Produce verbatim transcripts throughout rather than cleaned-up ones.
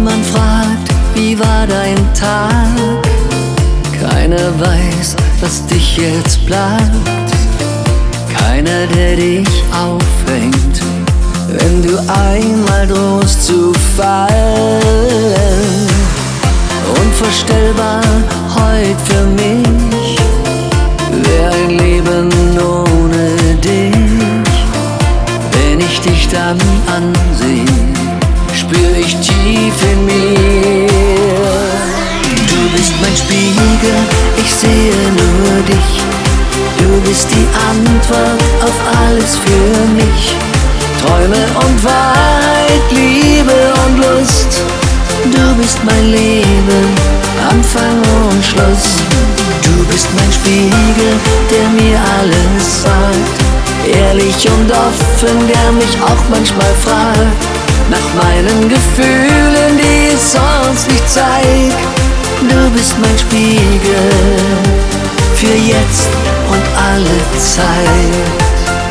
Niemand fragt, wie war dein Tag? Keiner weiß, was dich jetzt plagt. Keiner, der dich auffängt, wenn du einmal drohst zu fallen. Unvorstellbar heut für mich wär ein Leben ohne dich. Wenn ich dich dann anseh, spür ich tief in mir. Du bist mein Spiegel, ich sehe nur dich. Du bist die Antwort auf alles für mich. Träume und Wahrheit, Liebe und Lust. Du bist mein Leben, Anfang und Schluss. Du bist mein Spiegel, der mir alles sagt. Ehrlich und offen, der mich auch manchmal fragt nach meinen Gefühlen, die es sonst nicht zeigt. Du bist mein Spiegel für jetzt und alle Zeit.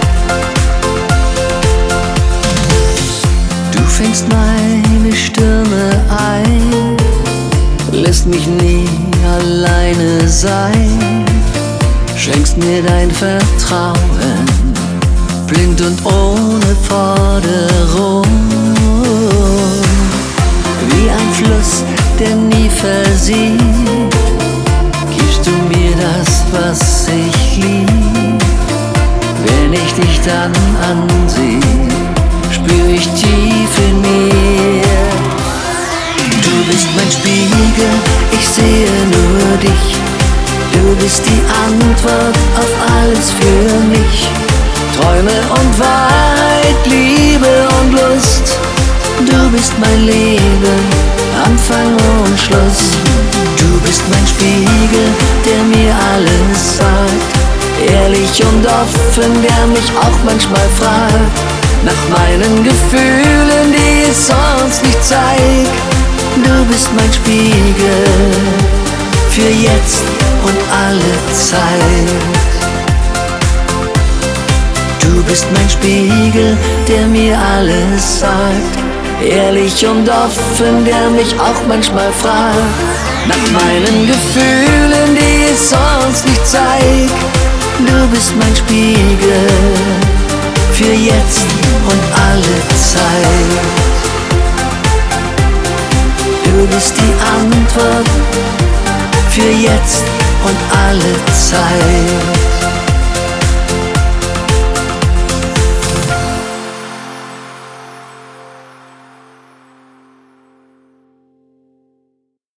Du fängst meine Stürme ein, lässt mich nie alleine sein, schenkst mir dein Vertrauen, blind und ohne Forderung. Wie ein Fluss, der nie versiegt, gibst du mir das, was ich lieb. Wenn ich dich dann ansehe, spür ich tief in mir. Du bist mein Spiegel, ich sehe nur dich. Du bist die Antwort auf alles für mich. Träume und Wahrheit, Liebe und Lust. Du bist mein Leben, Anfang und Schluss. Du bist mein Spiegel, der mir alles sagt. Ehrlich und offen, der mich auch manchmal fragt nach meinen Gefühlen, die es sonst nicht zeigt. Du bist mein Spiegel für jetzt und alle Zeit. Du bist mein Spiegel, der mir alles sagt. Ehrlich und offen, der mich auch manchmal fragt nach meinen Gefühlen, die es sonst nicht zeigt. Du bist mein Spiegel für jetzt und alle Zeit. Du bist die Antwort für jetzt und alle Zeit.